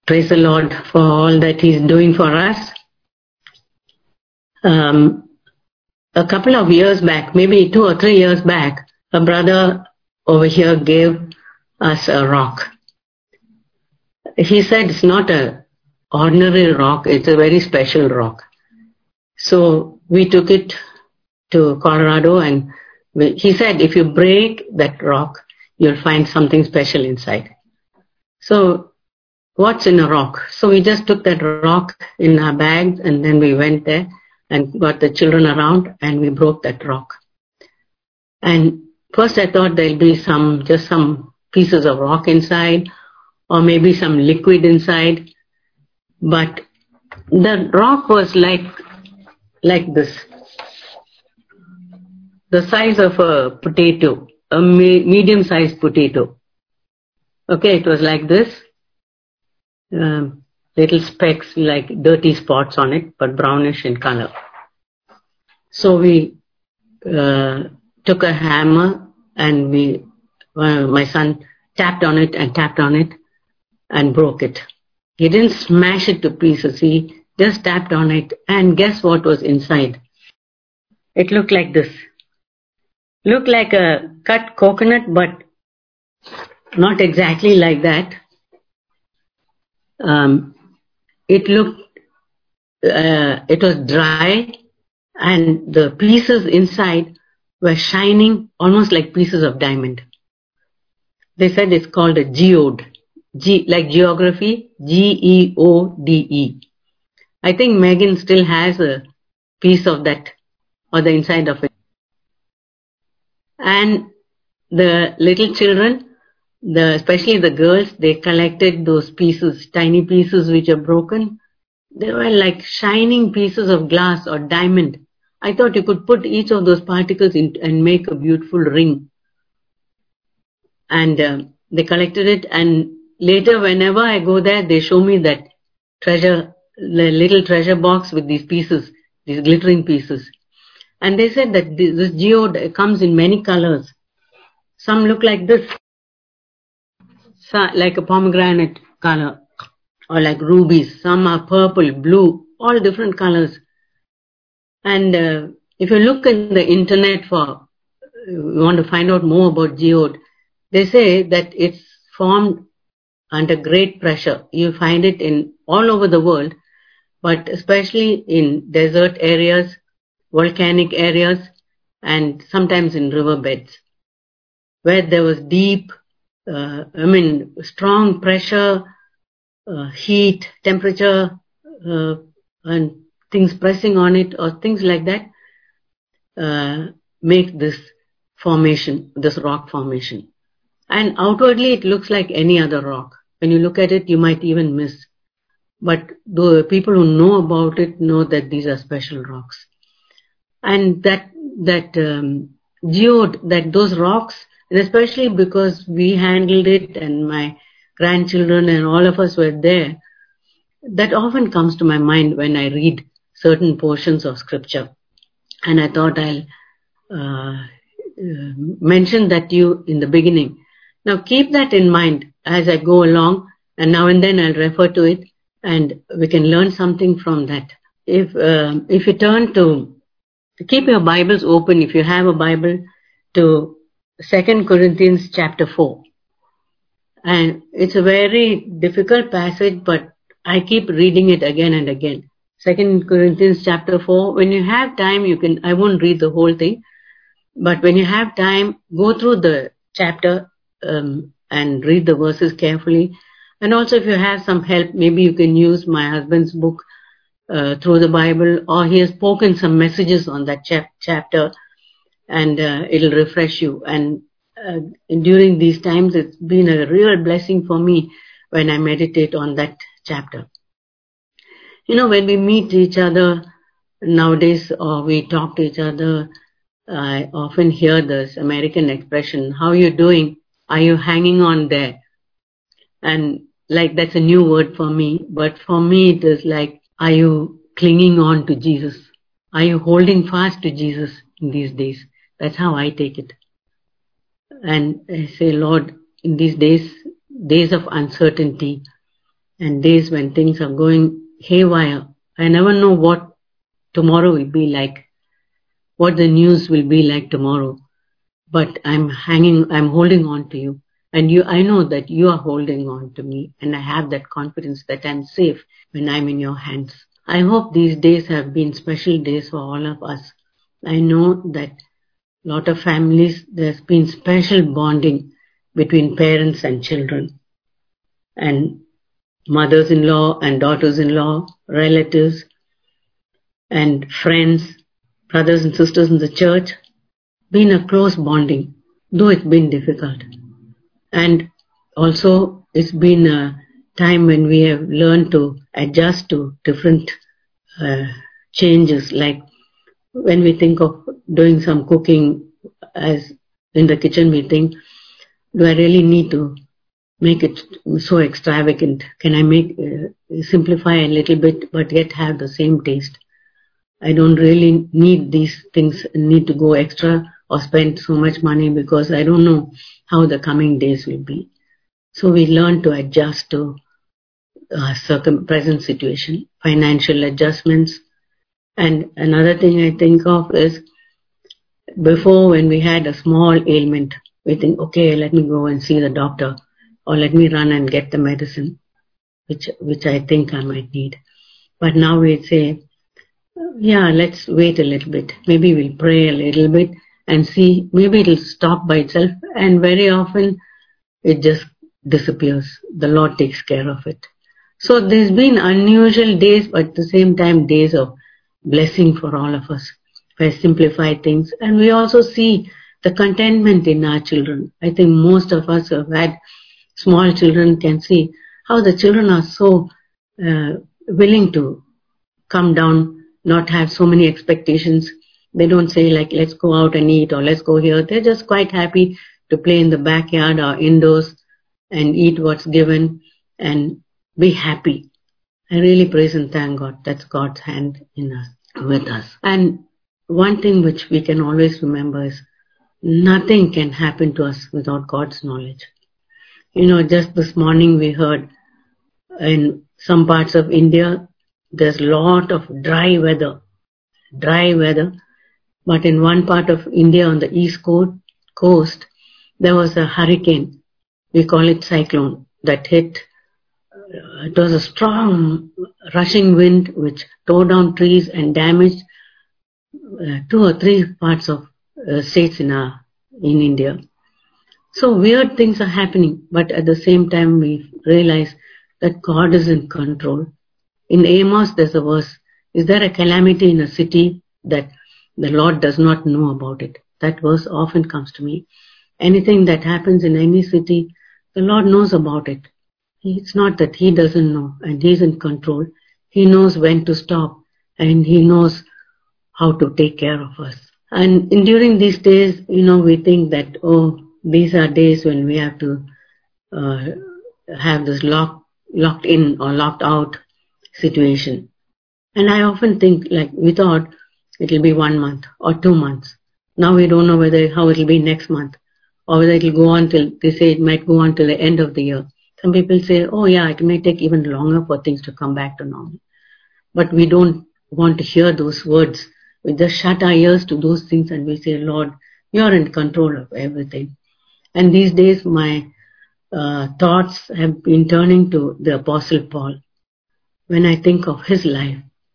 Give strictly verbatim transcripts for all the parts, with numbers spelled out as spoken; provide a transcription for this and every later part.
praise the Lord for all that He's doing for us. Um, a couple of years back, maybe two or three years back, a brother over here gave us a rock. He said it's not a ordinary rock, it's a very special rock. So we took it to Colorado, and we, he said if you break that rock, you'll find something special inside. So what's in a rock? So we just took that rock in our bags, and then we went there and got the children around, and we broke that rock. And first I thought there'll be some, just some pieces of rock inside, or maybe some liquid inside. But the rock was like, like this. The size of a potato, a me- medium-sized potato. Okay, it was like this. Um, little specks like dirty spots on it, but brownish in color. So we uh, took a hammer, and we, uh, my son tapped on it and tapped on it and broke it. He didn't smash it to pieces, he just tapped on it, and guess what was inside? It looked like this. Looked like a cut coconut, but not exactly like that. Um, it looked, uh, it was dry, and the pieces inside were shining almost like pieces of diamond. They said it's called a geode. G, like geography, G E O D E. I think Megan still has a piece of that, or the inside of it. And the little children, the especially the girls, they collected those pieces, tiny pieces which are broken. They were like shining pieces of glass or diamond. I thought you could put each of those particles in and make a beautiful ring. And uh, they collected it, and later whenever I go there, they show me that treasure, the little treasure box with these pieces, these glittering pieces. And they said that this geode comes in many colors. Some look like this, like a pomegranate color, or like rubies. Some are purple, blue, all different colors. And uh, if you look in the internet for, you want to find out more about geode, they say that it's formed under great pressure. You find it in all over the world, but especially in desert areas, volcanic areas, and sometimes in riverbeds, where there was deep, uh, I mean, strong pressure, uh, heat, temperature, uh, and things pressing on it, or things like that, uh, make this formation, this rock formation. And outwardly it looks like any other rock. When you look at it, you might even miss. But the people who know about it know that these are special rocks. And that, that um, geode, that those rocks, and especially because we handled it and my grandchildren and all of us were there, that often comes to my mind when I read certain portions of scripture. And I thought I'll uh, uh, mention that to you in the beginning. Now keep that in mind as I go along, and now and then I'll refer to it, and we can learn something from that. If uh, if you turn to, keep your Bibles open, if you have a Bible, to Second Corinthians chapter four. And it's a very difficult passage, but I keep reading it again and again. Second Corinthians chapter four, when you have time, you can, I won't read the whole thing, but when you have time, go through the chapter um, and read the verses carefully. And also if you have some help, maybe you can use my husband's book, uh, Through the Bible, or he has spoken some messages on that chap- chapter, and uh, it'll refresh you. And uh, during these times, it's been a real blessing for me when I meditate on that chapter. You know, when we meet each other nowadays, or we talk to each other, I often hear this American expression, how are you doing? Are you hanging on there? And like that's a new word for me, but for me it is like, are you clinging on to Jesus? Are you holding fast to Jesus in these days? That's how I take it. And I say, Lord, in these days, days of uncertainty, and days when things are going haywire. I never know what tomorrow will be like, what the news will be like tomorrow. But I'm hanging, I'm holding on to you. And you, I know that you are holding on to me, and I have that confidence that I'm safe when I'm in your hands. I hope these days have been special days for all of us. I know that a lot of families, there's been special bonding between parents and children, and mothers-in-law and daughters-in-law, relatives and friends, brothers and sisters in the church. Been a close bonding, though it's been difficult. And also it's been a time when we have learned to adjust to different uh, changes, like when we think of doing some cooking as in the kitchen, we think, do I really need to make it so extravagant? Can I make uh, simplify a little bit but yet have the same taste? I don't really need these things, need to go extra or spend so much money, because I don't know how the coming days will be. So we learn to adjust to uh, circum present situation, financial adjustments. And another thing I think of is, before, when we had a small ailment, we think, okay, let me go and see the doctor, or let me run and get the medicine, which which I think I might need. But now we say, yeah, let's wait a little bit. Maybe we'll pray a little bit and see, maybe it'll stop by itself. And very often it just disappears. The Lord takes care of it. So there's been unusual days, but at the same time days of blessing for all of us. I simplify things. And we also see the contentment in our children. I think most of us who have had small children can see how the children are so uh, willing to come down, not have so many expectations. They don't say like, let's go out and eat, or let's go here. They're just quite happy to play in the backyard or indoors and eat what's given and be happy. I really praise and thank God. That's God's hand in us, with us. And one thing which we can always remember is, nothing can happen to us without God's knowledge. You know, just this morning we heard in some parts of India, there's a lot of dry weather, dry weather. But in one part of India on the east coast, there was a hurricane. We call it cyclone, that hit. It was a strong rushing wind which tore down trees and damaged uh, two or three parts of uh, states in our, in India. So weird things are happening, but at the same time we realize that God is in control. In Amos there's a verse, is there a calamity in a city that the Lord does not know about it? That verse often comes to me. Anything that happens in any city, the Lord knows about it. It's not that He doesn't know, and He's in control. He knows when to stop, and He knows how to take care of us. And during these days, you know, we think that, oh, these are days when we have to uh, have this lock, locked in or locked out situation. And I often think, like, we thought it'll be one month or two months. Now we don't know whether how it'll be next month, or whether it'll go on till, they say it might go on till the end of the year. Some people say, oh yeah, it may take even longer for things to come back to normal. But we don't want to hear those words. We just shut our ears to those things and we say, Lord, you're in control of everything. And these days my uh, thoughts have been turning to the Apostle Paul. When I think of his life,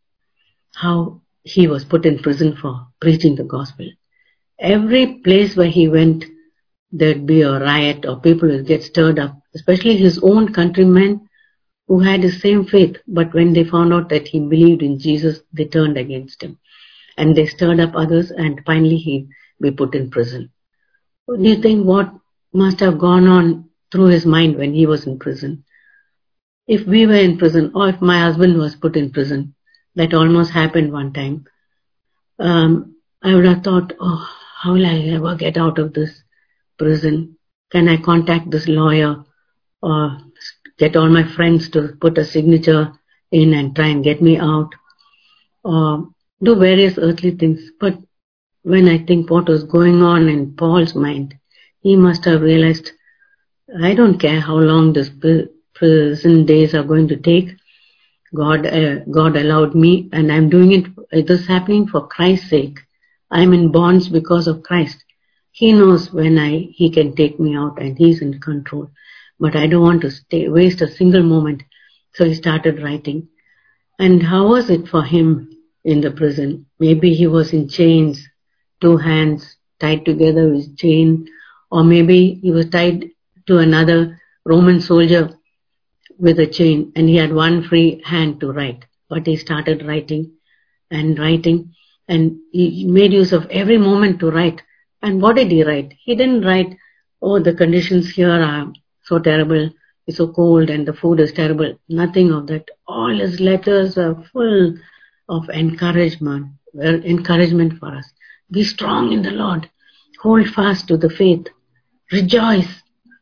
how he was put in prison for preaching the gospel. Every place where he went, there'd be a riot or people would get stirred up, especially his own countrymen who had the same faith. But when they found out that he believed in Jesus, they turned against him. And they stirred up others, and finally he'd be put in prison. Do you think what must have gone on through his mind when he was in prison? If we were in prison, or if my husband was put in prison, that almost happened one time, um, I would have thought, oh, how will I ever get out of this prison? Can I contact this lawyer or get all my friends to put a signature in and try and get me out, or do various earthly things? But when I think what was going on in Paul's mind, he must have realized, I don't care how long this prison days are going to take. God, uh, God allowed me, and I'm doing it. It is happening for Christ's sake. I'm in bonds because of Christ. He knows when I He can take me out, and He's in control. But I don't want to stay, waste a single moment. So he started writing. And how was it for him in the prison? Maybe he was in chains, two hands tied together with chain, or maybe he was tied to another Roman soldier with a chain, and he had one free hand to write. But he started writing and writing, and he made use of every moment to write. And what did he write? He didn't write, oh, the conditions here are so terrible, it's so cold, and the food is terrible. Nothing of that. All his letters are full of encouragement, encouragement for us. Be strong in the Lord. Hold fast to the faith. Rejoice.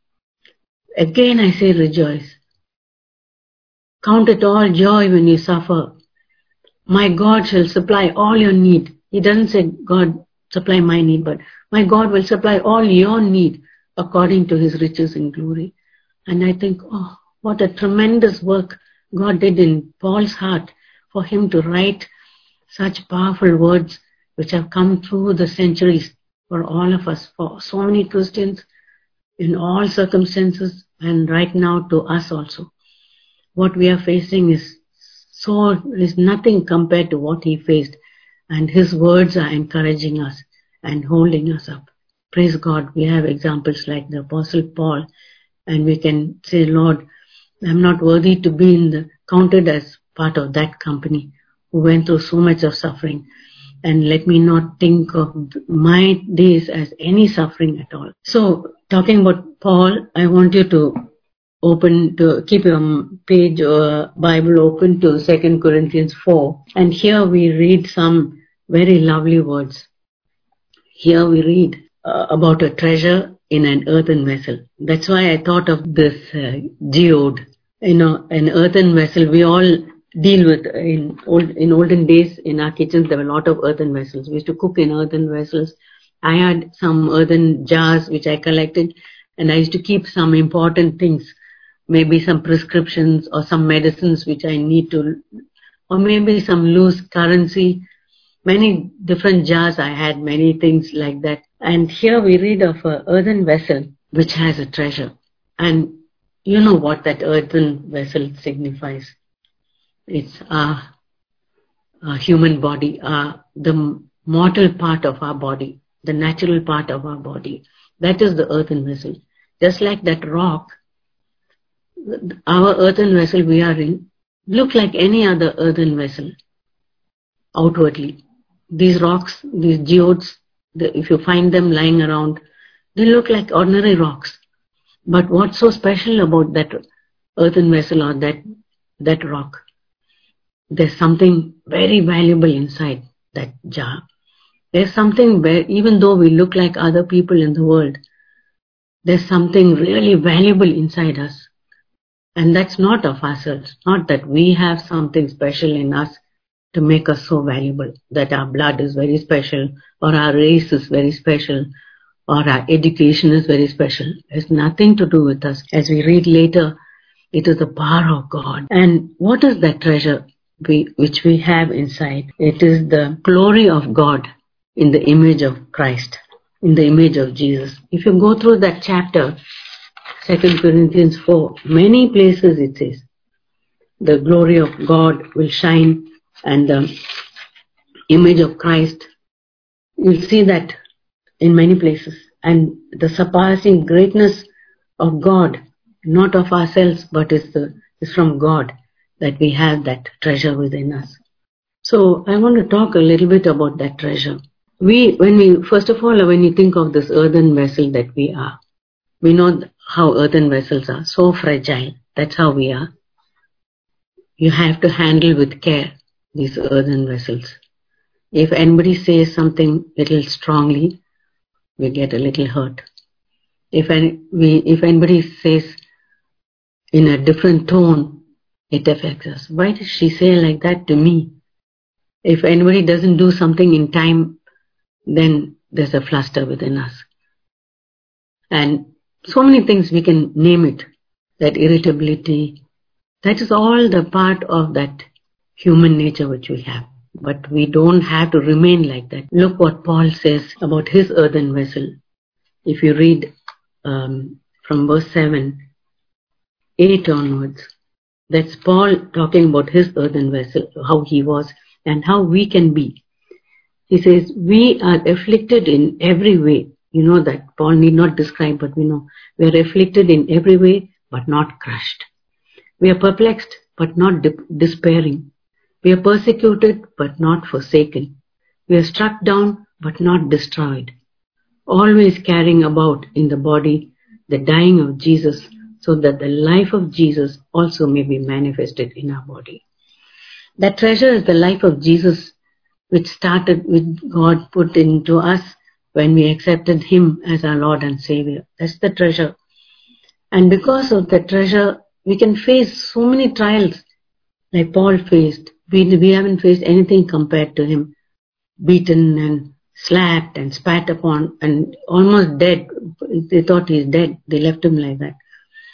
Again I say rejoice. Count it all joy when you suffer. My God shall supply all your need. He doesn't say, God, supply my need, but my God will supply all your need according to His riches in glory. And I think, oh, what a tremendous work God did in Paul's heart for him to write such powerful words which have come through the centuries for all of us, for so many Christians in all circumstances, and right now to us also. What we are facing is so is nothing compared to what he faced, and his words are encouraging us and holding us up. Praise God, we have examples like the Apostle Paul, and we can say, Lord, I'm not worthy to be in the, counted as part of that company who went through so much of suffering. And let me not think of my days as any suffering at all. So, talking about Paul, I want you to open to keep your page or Bible open to Second Corinthians four. And here we read some very lovely words. Here we read uh, about a treasure in an earthen vessel. That's why I thought of this uh, geode. You know, an earthen vessel, we all deal with in old in olden days in our kitchens. There were a lot of earthen vessels. We used to cook in earthen vessels. I had some earthen jars which I collected, and I used to keep some important things, maybe some prescriptions or some medicines which I need to, or maybe some loose currency. Many different jars I had, many things like that. And here we read of an earthen vessel which has a treasure. And you know what that earthen vessel signifies. It's our, our human body, our, the mortal part of our body, the natural part of our body. That is the earthen vessel. Just like that rock, our earthen vessel we are in, look like any other earthen vessel outwardly. These rocks, these geodes, the, if you find them lying around, they look like ordinary rocks. But what's so special about that earthen vessel or that, that rock? There's something very valuable inside that jar. There's something where, even though we look like other people in the world, there's something really valuable inside us. And that's not of ourselves, not that we have something special in us to make us so valuable, that our blood is very special, or our race is very special, or our education is very special. It has nothing to do with us. As we read later, it is the power of God. And what is that treasure we, which we have inside? It is the glory of God in the image of Christ, in the image of Jesus. If you go through that chapter, Second Corinthians four, many places it says, the glory of God will shine and the image of Christ. You'll see that in many places. And the surpassing greatness of God, not of ourselves, but is the is from God, that we have that treasure within us. So I want to talk a little bit about that treasure. We, when we, first of all, when you think of this earthen vessel that we are, we know how earthen vessels are, so fragile. That's how we are. You have to handle with care these earthen vessels. If anybody says something little strongly, we get a little hurt. If any, we, if anybody says in a different tone, it affects us. Why did she say like that to me? If anybody doesn't do something in time, then there's a fluster within us. And so many things we can name it. that irritability. That is all the part of that human nature which we have. But we don't have to remain like that. Look what Paul says about his earthen vessel. If you read um, from verse seven, eight onwards, that's Paul talking about his earthen vessel, how he was and how we can be. He says, we are afflicted in every way. You know that. Paul need not describe, but we know. We are afflicted in every way, but not crushed. We are perplexed, but not dip- despairing. We are persecuted, but not forsaken. We are struck down, but not destroyed. Always carrying about in the body the dying of Jesus, so that the life of Jesus also may be manifested in our body. That treasure is the life of Jesus, which started with God put into us when we accepted Him as our Lord and Savior. That's the treasure. And because of the treasure, we can face so many trials like Paul faced. We, we haven't faced anything compared to him. Beaten and slapped and spat upon and almost dead. They thought he's dead. They left him like that.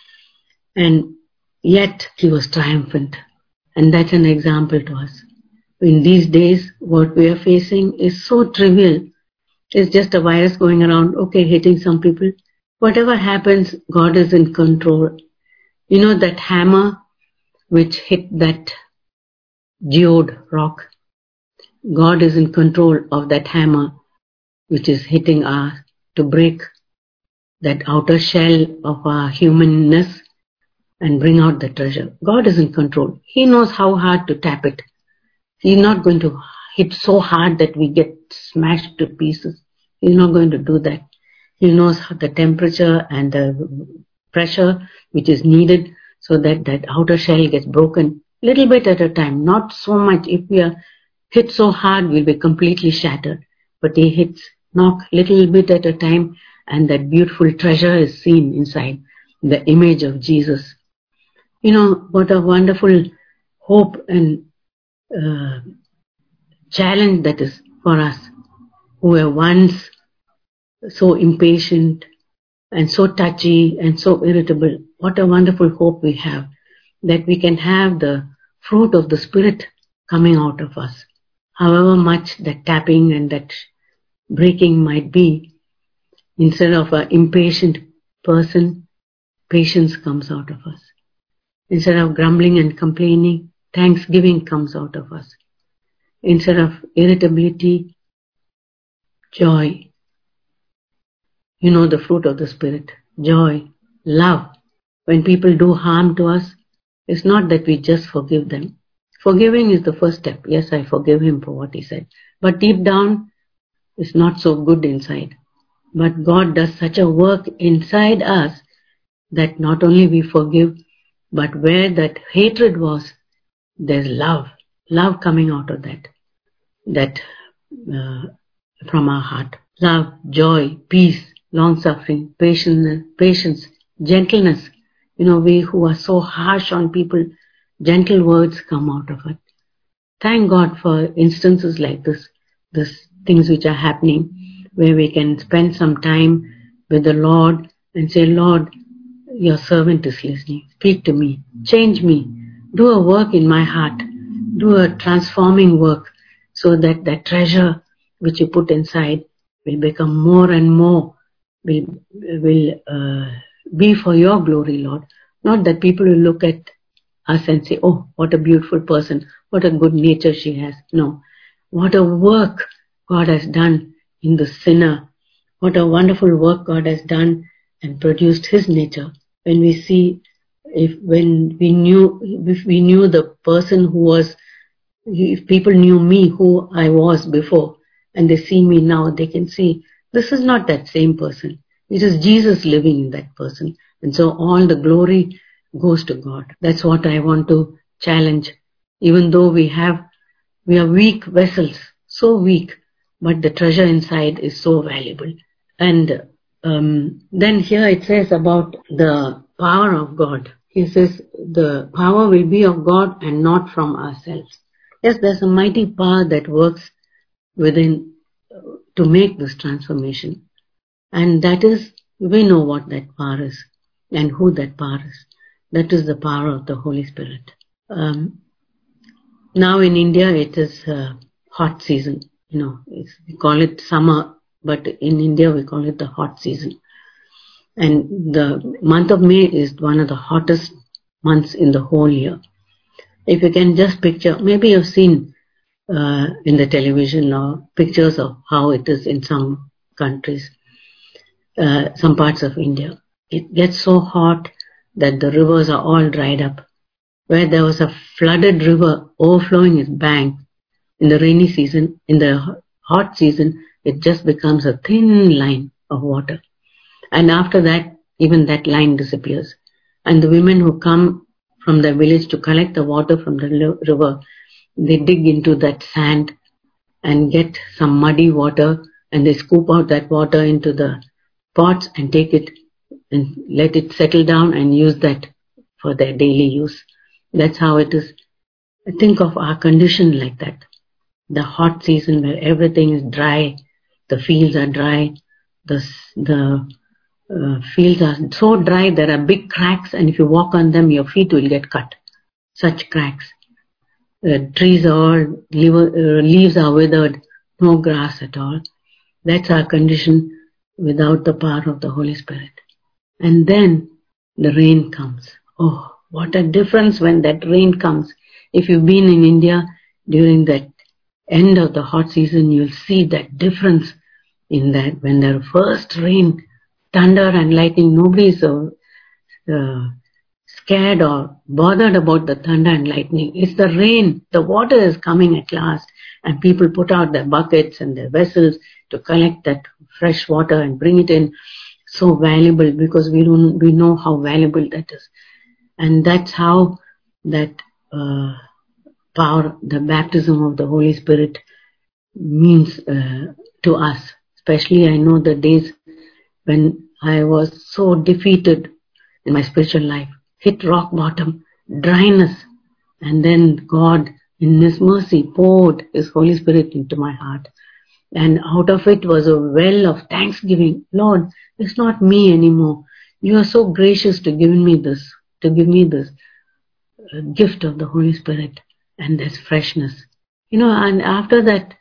And yet he was triumphant. And that's an example to us. In these days, what we are facing is so trivial. It's just a virus going around, okay, hitting some people. Whatever happens, God is in control. You know that hammer which hit that geode rock? God is in control of that hammer which is hitting us to break that outer shell of our humanness and bring out the treasure. God is in control. He knows how hard to tap it. He's not going to hit so hard that we get smashed to pieces. He's not going to do that. He knows the temperature and the pressure which is needed so that that outer shell gets broken little bit at a time, not so much. If we are hit so hard, we'll be completely shattered. But he hits, knock little bit at a time, and that beautiful treasure is seen inside, the image of Jesus. You know, what a wonderful hope and uh, challenge that is for us, who were once so impatient and so touchy and so irritable. What a wonderful hope we have, that we can have the fruit of the Spirit coming out of us. However much that tapping and that breaking might be, instead of an impatient person, patience comes out of us. Instead of grumbling and complaining, thanksgiving comes out of us. Instead of irritability, joy. You know the fruit of the Spirit. Joy, love. When people do harm to us, it's not that we just forgive them. Forgiving is the first step. Yes, I forgive him for what he said. But deep down, it's not so good inside. But God does such a work inside us that not only we forgive, but where that hatred was, there's love. Love coming out of that. That uh, from our heart. Love, joy, peace, long-suffering, patience, patience, gentleness. You know, we who are so harsh on people, gentle words come out of it. Thank God for instances like this, these things which are happening, where we can spend some time with the Lord and say, Lord, your servant is listening. Speak to me. Change me. Do a work in my heart. Do a transforming work so that that treasure which you put inside will become more and more, will, will uh, be for your glory, Lord. Not that people will look at us and say, oh, what a beautiful person, what a good nature she has. No, what a work God has done in the sinner. What a wonderful work God has done and produced His nature. When we see, if when we knew, if we knew the person who was, if people knew me who I was before, and they see me now, they can see this is not that same person. It is Jesus living in that person. And so all the glory goes to God. That's what I want to challenge. Even though we have, we are weak vessels, so weak, but the treasure inside is so valuable. And um, then here it says about the power of God. He says the power will be of God and not from ourselves. Yes, there's a mighty power that works within uh, to make this transformation. And that is, we know what that power is and who that power is. That is the power of the Holy Spirit. Um, now in India it is uh, hot season. You know, it's, we call it summer, but in India we call it the hot season. And the month of May is one of the hottest months in the whole year. If you can just picture, maybe you've seen uh, in the television or pictures of how it is in some countries, uh, some parts of India. It gets so hot that the rivers are all dried up. Where there was a flooded river overflowing its bank in the rainy season, in the hot season, it just becomes a thin line of water. And after that, even that line disappears. And the women who come from the village to collect the water from the river, they dig into that sand and get some muddy water, and they scoop out that water into the pots and take it and let it settle down and use that for their daily use. That's how it is. Think of our condition like that. The hot season where everything is dry, the fields are dry, the the uh, fields are so dry there are big cracks, and if you walk on them your feet will get cut. Such cracks. Uh, trees are all, uh, leaves are withered, no grass at all. That's our condition without the power of the Holy Spirit. And then the rain comes. Oh, what a difference when that rain comes. If you've been in India during that end of the hot season, you'll see that difference in that when the first rain, thunder and lightning, nobody is so uh, scared or bothered about the thunder and lightning. It's the rain. The water is coming at last, and people put out their buckets and their vessels to collect that fresh water and bring it in. So valuable, because we don't we know how valuable that is. And that's how that uh, power, the baptism of the Holy Spirit means uh, to us. Especially I know the days when I was so defeated in my spiritual life, hit rock bottom, dryness, and then God in His mercy poured His Holy Spirit into my heart. And out of it was a well of thanksgiving. Lord, it's not me anymore. You are so gracious to give me this, to give me this uh, gift of the Holy Spirit and this freshness. You know, and after that,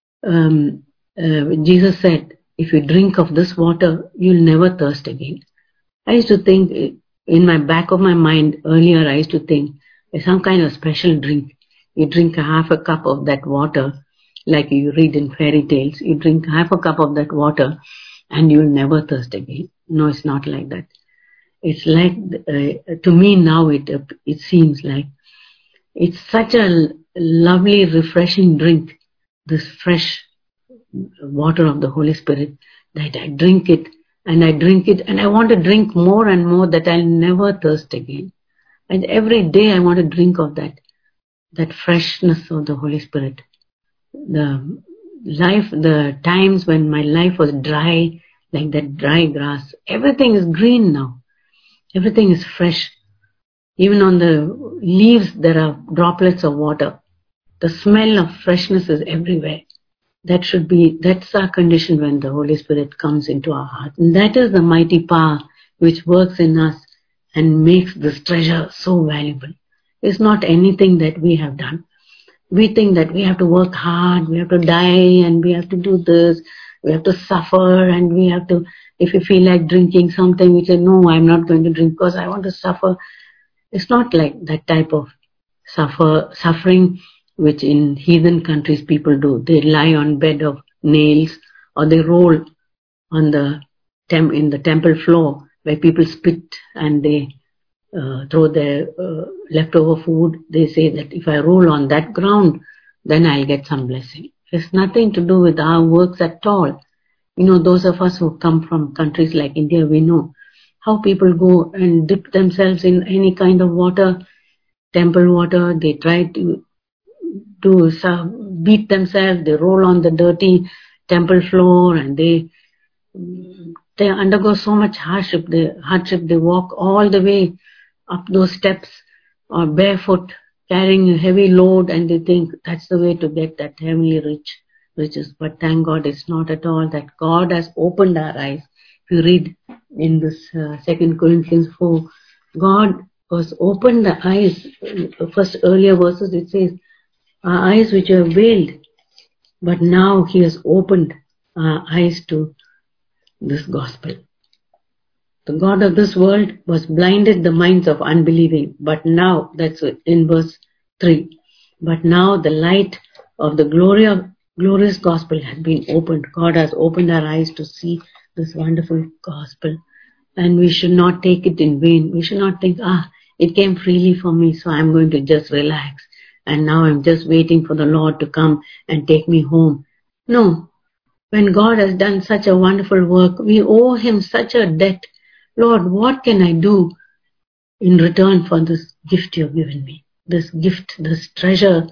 um, uh, Jesus said, if you drink of this water, you'll never thirst again. I used to think, in my back of my mind earlier, I used to think, it's some kind of special drink. You drink a half a cup of that water, like you read in fairy tales, you drink half a cup of that water and you'll never thirst again. No, it's not like that. It's like, uh, to me now it uh, it seems like it's such a lovely, refreshing drink, this fresh water of the Holy Spirit, that I drink it and I drink it and I want to drink more and more, that I'll never thirst again. And every day I want to drink of that, that freshness of the Holy Spirit. The life, the times when my life was dry, like that dry grass, everything is green now. Everything is fresh. Even on the leaves there are droplets of water. The smell of freshness is everywhere. That should be, that's our condition when the Holy Spirit comes into our heart. And that is the mighty power which works in us and makes this treasure so valuable. It's not anything that we have done. We think that we have to work hard, we have to die, and we have to do this, we have to suffer, and we have to, if you feel like drinking something, we say, no, I'm not going to drink because I want to suffer. It's not like that type of suffer suffering which in heathen countries people do. They lie on bed of nails, or they roll on the tem- in the temple floor where people spit and they Uh, throw their uh, leftover food. They say that if I roll on that ground, then I'll get some blessing. It's nothing to do with our works at all. You know, those of us who come from countries like India, we know how people go and dip themselves in any kind of water, temple water. They try to to uh, beat themselves. They roll on the dirty temple floor, and they they undergo so much hardship. They hardship. They walk all the way up those steps or barefoot, carrying a heavy load, and they think that's the way to get that heavenly rich riches. But thank God it's not at all that. God has opened our eyes. If you read in this uh, Second Corinthians four, God was opened the eyes. First earlier verses it says, our eyes which were veiled, but now He has opened our eyes to this gospel. The God of this world was blinded the minds of unbelieving, but now, that's in verse three, but now the light of the glory of, glorious gospel has been opened. God has opened our eyes to see this wonderful gospel, and we should not take it in vain. We should not think, ah, it came freely for me, so I'm going to just relax, and now I'm just waiting for the Lord to come and take me home. No. When God has done such a wonderful work, we owe Him such a debt. Lord, what can I do in return for this gift you've given me? This gift, this treasure,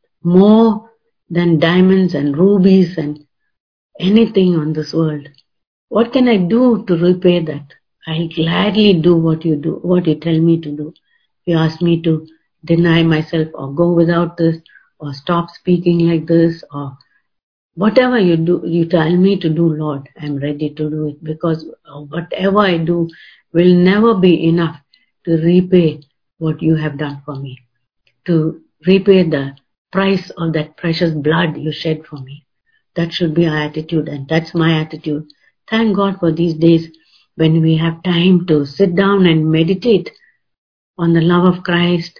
more than diamonds and rubies and anything on this world. What can I do to repay that? I'll gladly do what you do, what you tell me to do. You ask me to deny myself or go without this or stop speaking like this or whatever you do, you tell me to do, Lord, I'm ready to do it, because whatever I do will never be enough to repay what you have done for me, to repay the price of that precious blood you shed for me. That should be our attitude, and that's my attitude. Thank God for these days when we have time to sit down and meditate on the love of Christ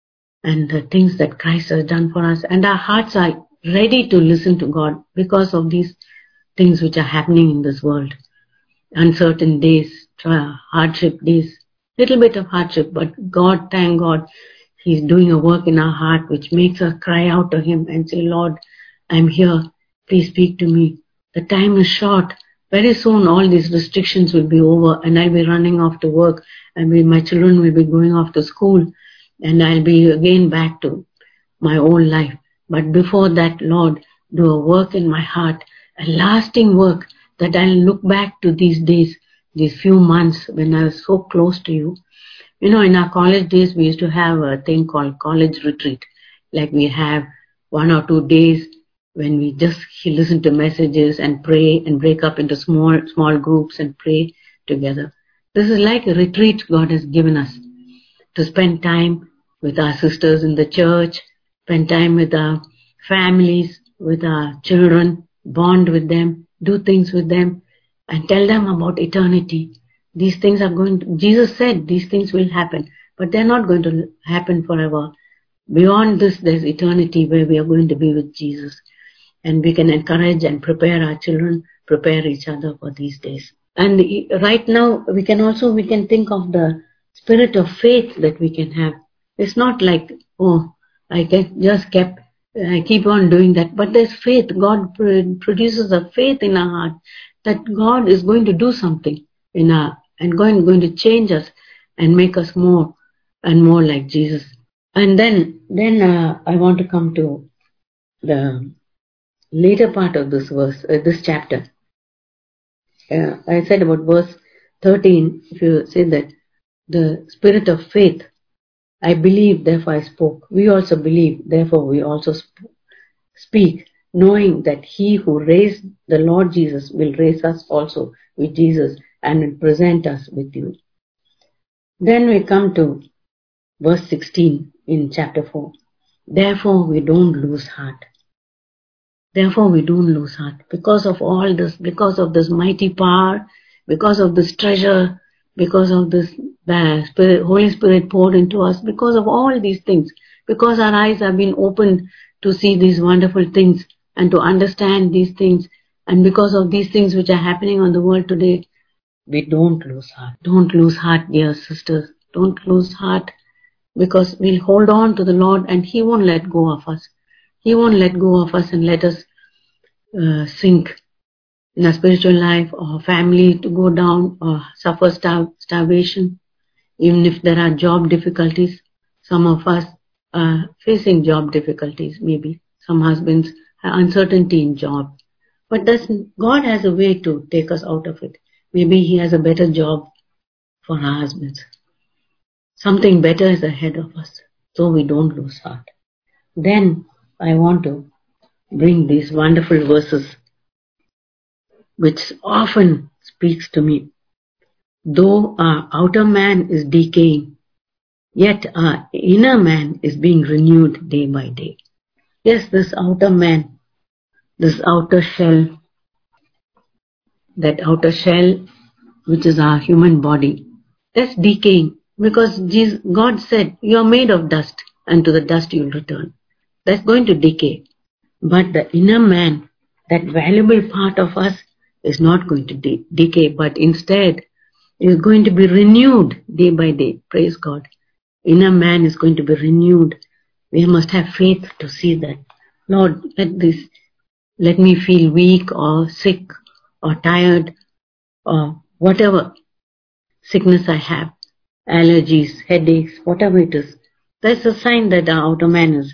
and the things that Christ has done for us, and our hearts are ready to listen to God because of these things which are happening in this world. Uncertain days, hardship days, little bit of hardship, but God, thank God, He's doing a work in our heart which makes us cry out to Him and say, Lord, I'm here, please speak to me. The time is short. Very soon all these restrictions will be over and I'll be running off to work, and my children will be going off to school, and I'll be again back to my old life. But before that, Lord, do a work in my heart, a lasting work, that I'll look back to these days, these few months when I was so close to you. You know, in our college days, we used to have a thing called college retreat. Like we have one or two days when we just listen to messages and pray and break up into small, small groups and pray together. This is like a retreat God has given us to spend time with our sisters in the church, spend time with our families, with our children, bond with them, do things with them, and tell them about eternity. These things are going to, Jesus said these things will happen, but they're not going to happen forever. Beyond this, there's eternity where we are going to be with Jesus. And we can encourage and prepare our children, prepare each other for these days. And right now, we can also, we can think of the spirit of faith that we can have. It's not like, oh, I get, just kept, I keep on doing that. But there's faith. God produces a faith in our heart that God is going to do something in our, and going, going to change us and make us more and more like Jesus. And then, then uh, I want to come to the later part of this verse, uh, this chapter. Uh, I said about verse thirteen, if you say that, the spirit of faith, I believe, therefore I spoke. We also believe, therefore we also sp- speak, knowing that He who raised the Lord Jesus will raise us also with Jesus and will present us with you. Then we come to verse sixteen in chapter four. Therefore we don't lose heart. Therefore we don't lose heart. Because of all this, because of this mighty power, because of this treasure, because of this uh, Spirit, Holy Spirit poured into us, because of all these things, because our eyes have been opened to see these wonderful things and to understand these things, and because of these things which are happening on the world today, we don't lose heart. Don't lose heart, dear sisters. Don't lose heart, because we'll hold on to the Lord and He won't let go of us. He won't let go of us and let us uh, sink in our spiritual life, or family to go down, or suffer star- starvation. Even if there are job difficulties, some of us are facing job difficulties, maybe. Some husbands have uncertainty in job. But that's, God has a way to take us out of it. Maybe He has a better job for our husbands. Something better is ahead of us, so we don't lose heart. Then I want to bring these wonderful verses which often speaks to me. Though our outer man is decaying, Yet our inner man is being renewed day by day. Yes, this outer man, this outer shell, that outer shell which is our human body, that's decaying because Jesus, God said, you are made of dust and to the dust you will return. That's going to decay. But the inner man, that valuable part of us, is not going to de- decay, but instead is going to be renewed day by day. Praise God. Inner man is going to be renewed. We must have faith to see that. Lord, let this, let me feel weak or sick or tired or whatever sickness I have, allergies, headaches, whatever it is. That's a sign that our outer man is,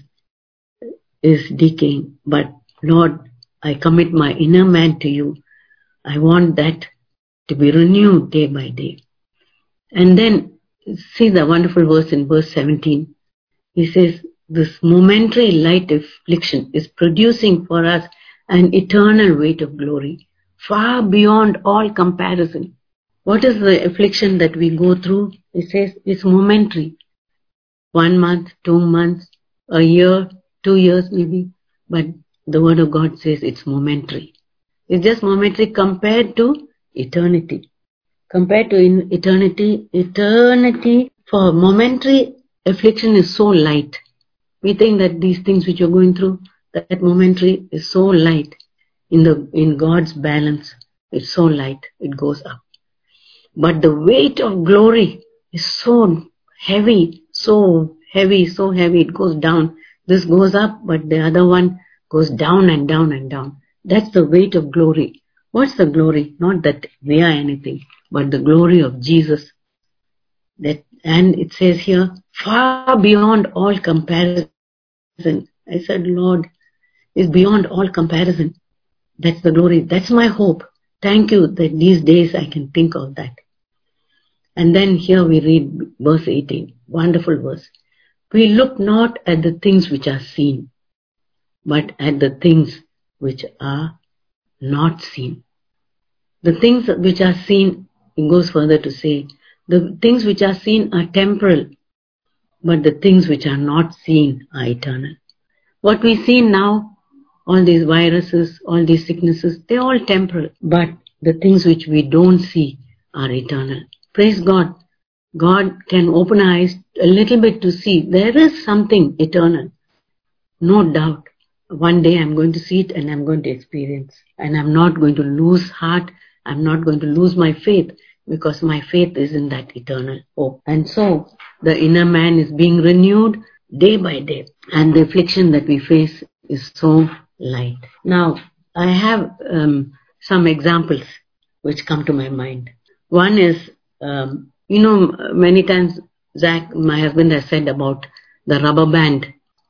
is decaying. But Lord, I commit my inner man to you. I want that to be renewed day by day. And then see the wonderful verse in verse seventeen. He says, this momentary light affliction is producing for us an eternal weight of glory, far beyond all comparison. What is the affliction that we go through? He says it's momentary. One month, two months, a year, two years maybe. But the word of God says it's momentary. It's just momentary compared to eternity. Compared to in eternity, eternity for momentary affliction is so light. We think that these things which you're going through, that, that momentary is so light. In the in God's balance, it's so light, it goes up. But the weight of glory is so heavy, so heavy, so heavy, it goes down. This goes up, but the other one goes down and down and down. That's the weight of glory. What's the glory? Not that we are anything, but the glory of Jesus. That, and it says here, far beyond all comparison. I said, Lord, is beyond all comparison. That's the glory. That's my hope. Thank you that these days I can think of that. And then here we read verse eighteen. Wonderful verse. We look not at the things which are seen, but at the things which are not seen. The things which are seen, it goes further to say, the things which are seen are temporal, but the things which are not seen are eternal. What we see now, all these viruses, all these sicknesses, they're all temporal, but the things which we don't see are eternal. Praise God. God can open our eyes a little bit to see there is something eternal. No doubt. One day I'm going to see it and I'm going to experience. And I'm not going to lose heart. I'm not going to lose my faith because my faith is in that eternal hope. And so the inner man is being renewed day by day. And the affliction that we face is so light. Now, I have um, some examples which come to my mind. One is, um, you know, many times Zach, my husband, has said about the rubber band.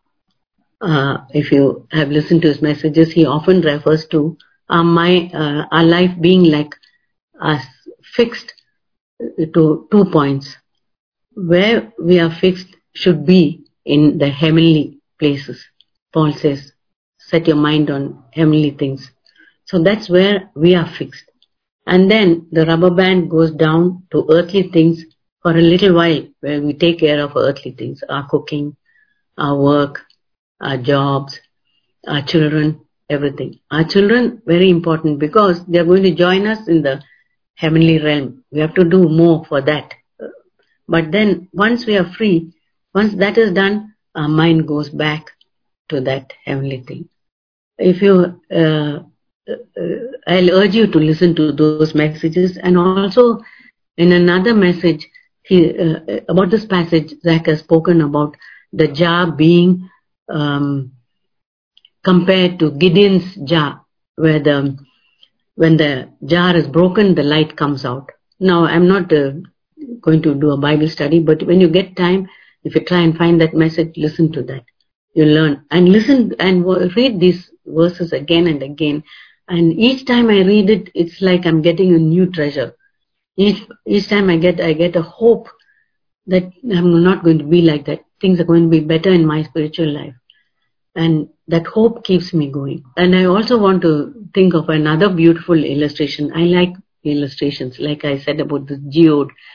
Uh, if you have listened to his messages, he often refers to uh, my uh, our life being like us fixed to two points. Where we are fixed should be in the heavenly places. Paul says, set your mind on heavenly things. So that's where we are fixed. And then the rubber band goes down to earthly things for a little while, where we take care of earthly things, our cooking, our work, our jobs, our children, everything. Our children, very important because they are going to join us in the heavenly realm. We have to do more for that. But then once we are free, once that is done, our mind goes back to that heavenly thing. If you, uh, uh, I'll urge you to listen to those messages. And also in another message he, uh, about this passage, Zach has spoken about the jar being um, compared to Gideon's jar, where the when the jar is broken, the light comes out. Now, I'm not uh, going to do a Bible study, but when you get time, if you try and find that message, listen to that. You learn and listen and read these verses again and again. And each time I read it, it's like I'm getting a new treasure. Each each time I get I get a hope that I'm not going to be like that. Things are going to be better in my spiritual life. And that hope keeps me going. And I also want to think of another beautiful illustration. I like illustrations, like I said about the geode.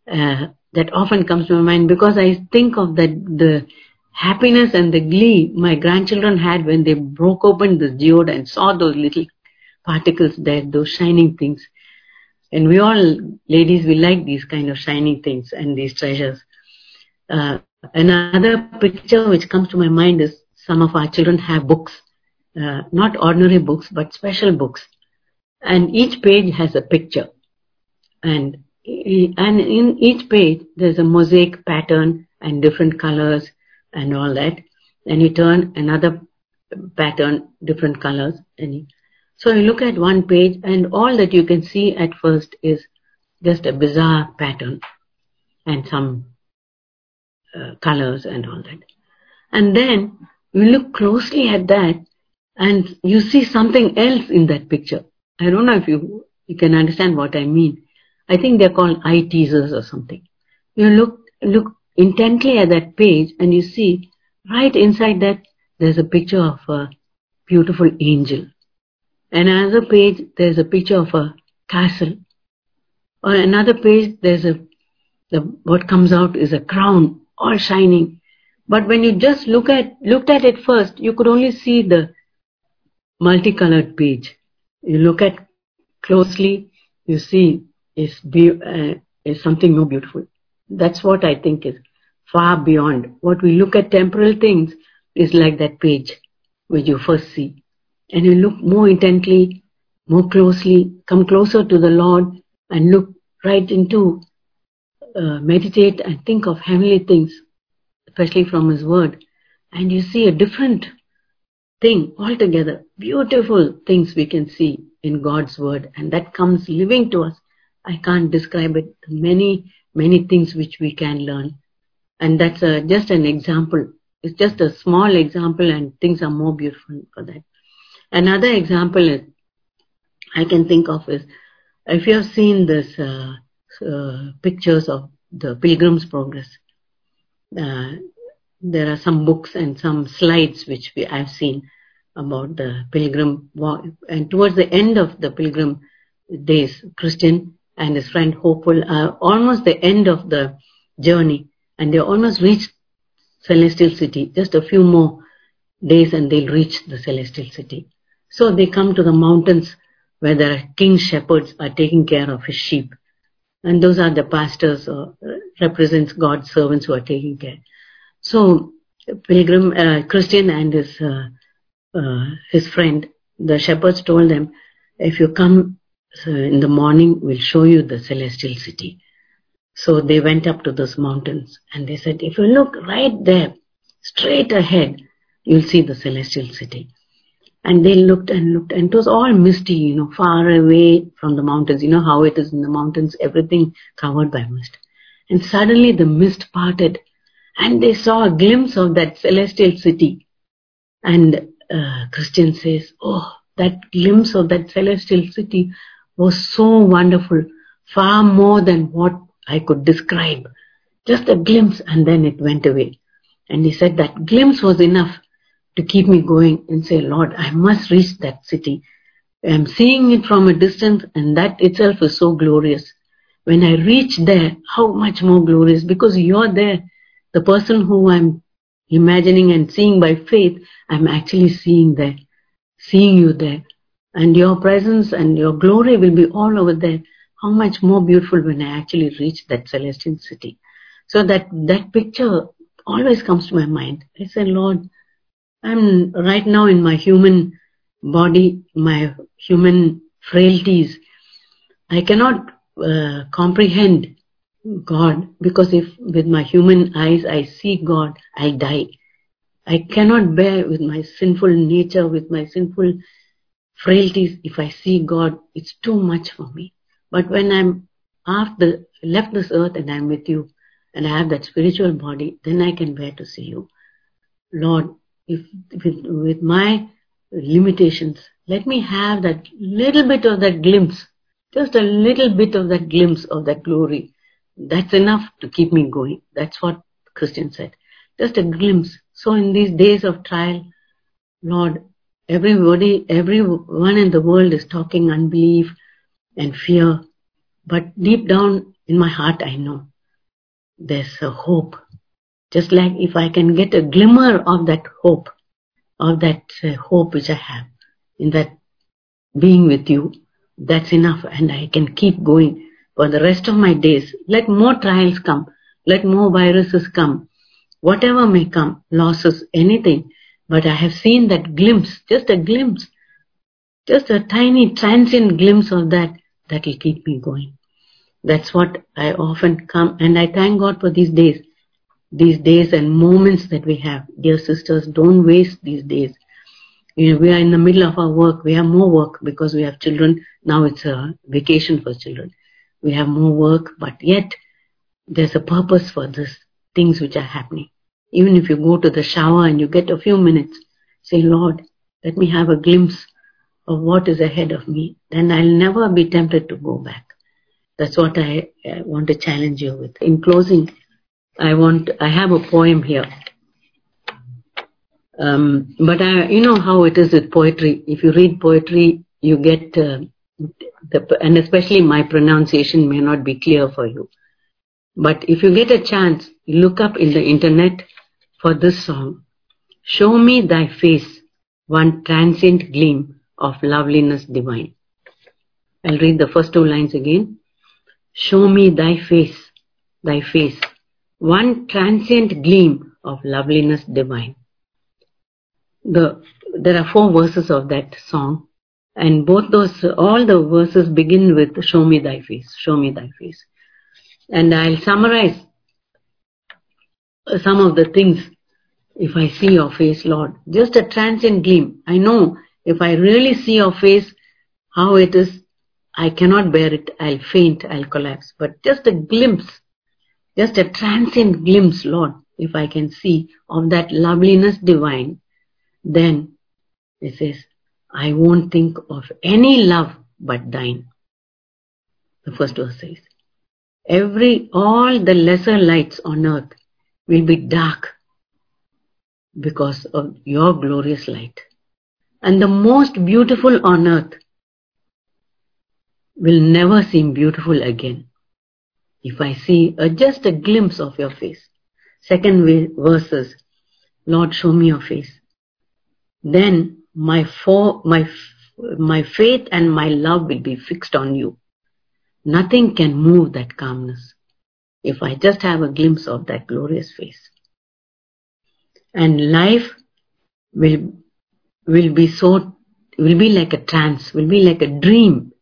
uh, that often comes to my mind, because I think of that the happiness and the glee my grandchildren had when they broke open the geode and saw those little particles there, those shining things. And we all, ladies, we like these kind of shining things and these treasures. Uh, another picture which comes to my mind is some of our children have books, uh, not ordinary books, but special books. And each page has a picture. And, and in each page, there's a mosaic pattern and different colors and all that. And you turn another pattern, different colors. And you, so you look at one page and all that you can see at first is just a bizarre pattern and some uh, colors and all that. And then you look closely at that and you see something else in that picture. I don't know if you, you can understand what I mean. I think they're called eye teasers or something. You look, look intently at that page and you see right inside that there's a picture of a beautiful angel. And another page, there's a picture of a castle. On another page, there's a, the, what comes out is a crown, all shining. But when you just look at, looked at it first, you could only see the multicolored page. You look at closely, you see is be, uh, is something more beautiful. That's what I think is far beyond. What we look at temporal things is like that page which you first see. And you look more intently, more closely, come closer to the Lord and look right into, uh, meditate and think of heavenly things, especially from His Word. And you see a different thing altogether. Beautiful things we can see in God's Word. And that comes living to us. I can't describe it. Many, many things which we can learn. And that's a, just an example. It's just a small example and things are more beautiful for that. Another example is, I can think of is, if you have seen this uh, uh, pictures of the Pilgrim's Progress, uh, there are some books and some slides which we I've seen about the pilgrim walk. And towards the end of the pilgrim days, Christian and his friend Hopeful are almost the end of the journey, and they almost reached Celestial City. Just a few more days and they'll reach the Celestial City. So they come to the mountains where the king's shepherds are taking care of his sheep. And those are the pastors, or represents God's servants who are taking care. So pilgrim, uh, Christian and his, uh, uh, his friend, the shepherds told them, if you come uh, in the morning, we'll show you the Celestial City. So they went up to those mountains and they said, if you look right there, straight ahead, you'll see the Celestial City. And they looked and looked, and it was all misty, you know, far away from the mountains. You know how it is in the mountains, everything covered by mist. And suddenly the mist parted, and they saw a glimpse of that Celestial City. And uh, Christian says, oh, that glimpse of that Celestial City was so wonderful, far more than what I could describe. Just a glimpse, and then it went away. And he said that glimpse was enough to keep me going and say, Lord, I must reach that city. I'm seeing it from a distance, and that itself is so glorious. When I reach there, how much more glorious, because you're there. The person who I'm imagining and seeing by faith, I'm actually seeing there, seeing you there. And your presence and your glory will be all over there. How much more beautiful when I actually reach that Celestial City. So that, that picture always comes to my mind. I said, Lord, I'm right now in my human body, my human frailties. I cannot uh, comprehend God, because if with my human eyes I see God, I'll die. I cannot bear with my sinful nature, with my sinful frailties. If I see God, it's too much for me. But when I'm after left this earth and I'm with you and I have that spiritual body, then I can bear to see you. Lord, if with, with my limitations, let me have that little bit of that glimpse, just a little bit of that glimpse of that glory. That's enough to keep me going. That's what Christian said. Just a glimpse. So in these days of trial, Lord, everybody, everyone in the world is talking unbelief and fear. But deep down in my heart, I know there's a hope. Just like if I can get a glimmer of that hope, of that uh, hope which I have in that being with you, that's enough, and I can keep going for the rest of my days. Let more trials come, let more viruses come, whatever may come, losses, anything, but I have seen that glimpse, just a glimpse, just a tiny transient glimpse of that, that will keep me going. That's what I often come, and I thank God for these days, these days and moments that we have. Dear sisters, don't waste these days. You know, we are in the middle of our work. We have more work because we have children. Now it's a vacation for children. We have more work, but yet there's a purpose for this, things which are happening. Even if you go to the shower and you get a few minutes, say, Lord, let me have a glimpse of what is ahead of me. Then I'll never be tempted to go back. That's what I, I want to challenge you with. In closing, I want, I have a poem here. Um, but I, you know how it is with poetry. If you read poetry, you get, uh, the, and especially my pronunciation may not be clear for you. But if you get a chance, look up in the internet for this song. Show me thy face, one transient gleam of loveliness divine. I'll read the first two lines again. Show me thy face, thy face, one transient gleam of loveliness divine. The, there are four verses of that song, and both those, all the verses begin with show me thy face, show me thy face. And I'll summarize some of the things. If I see your face, Lord, just a transient gleam. I know if I really see your face, how it is, I cannot bear it. I'll faint, I'll collapse. But just a glimpse, just a transient glimpse, Lord, if I can see of that loveliness divine, then it says, I won't think of any love but thine. The first verse says, every, all the lesser lights on earth will be dark because of your glorious light. And the most beautiful on earth will never seem beautiful again if I see a, just a glimpse of your face. Second verse is, Lord, show me your face. Then my, for, my, my faith and my love will be fixed on you. Nothing can move that calmness if I just have a glimpse of that glorious face. And life will, will be so, will be like a trance, will be like a dream.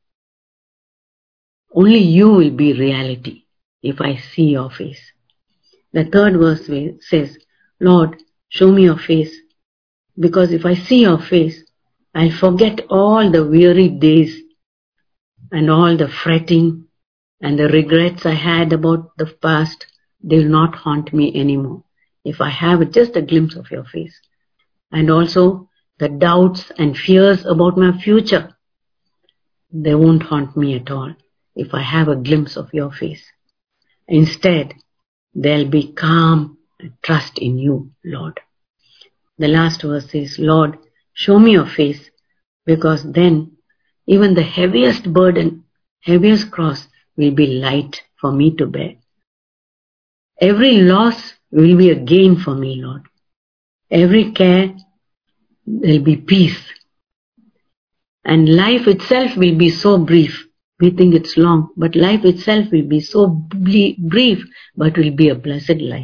Only you will be reality if I see your face. The third verse says, Lord, show me your face, because if I see your face, I'll forget all the weary days and all the fretting and the regrets I had about the past. They will not haunt me anymore if I have just a glimpse of your face. And also the doubts and fears about my future, they won't haunt me at all if I have a glimpse of your face. Instead, there'll be calm and trust in you, Lord. The last verse is, Lord, show me your face, because then even the heaviest burden, heaviest cross will be light for me to bear. Every loss will be a gain for me, Lord. Every care, there'll be peace. And life itself will be so brief. We think it's long, but life itself will be so brief, but will be a blessed life.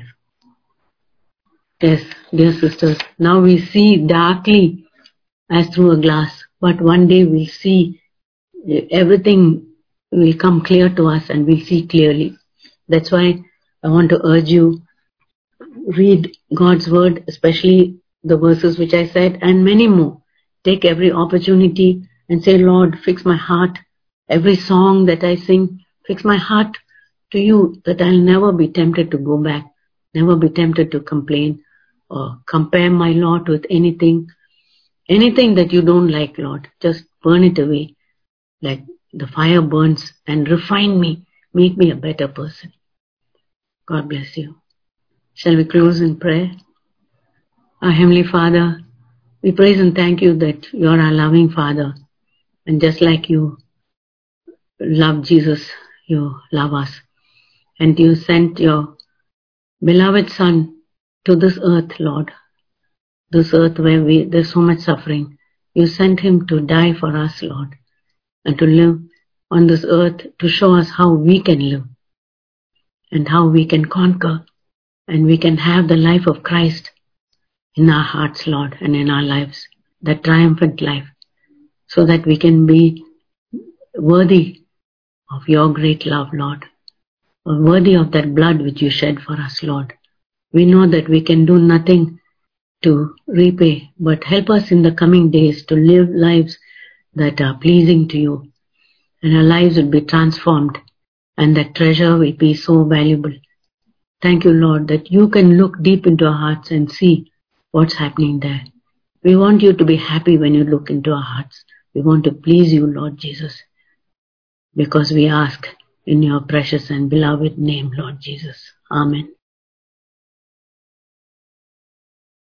Yes, dear sisters, now we see darkly as through a glass, but one day we'll see everything will come clear to us and we'll see clearly. That's why I want to urge you, read God's word, especially the verses which I said, and many more. Take every opportunity and say, Lord, fix my heart. Every song that I sing, fix my heart to you, that I'll never be tempted to go back, never be tempted to complain or compare my lot with anything. Anything that you don't like, Lord, just burn it away like the fire burns and refine me, make me a better person. God bless you. Shall we close in prayer? Our Heavenly Father, we praise and thank you that you are our loving Father, and just like you love Jesus, you love us, and you sent your beloved Son to this earth, Lord. This earth where we, there's so much suffering. You sent him to die for us, Lord, and to live on this earth to show us how we can live and how we can conquer and we can have the life of Christ in our hearts, Lord, and in our lives, that triumphant life, so that we can be worthy of your great love, Lord, or worthy of that blood which you shed for us, Lord. We know that we can do nothing to repay, but help us in the coming days to live lives that are pleasing to you, and our lives will be transformed, and that treasure will be so valuable. Thank you, Lord, that you can look deep into our hearts and see what's happening there. We want you to be happy when you look into our hearts. We want to please you, Lord Jesus, because we ask in your precious and beloved name, Lord Jesus. Amen.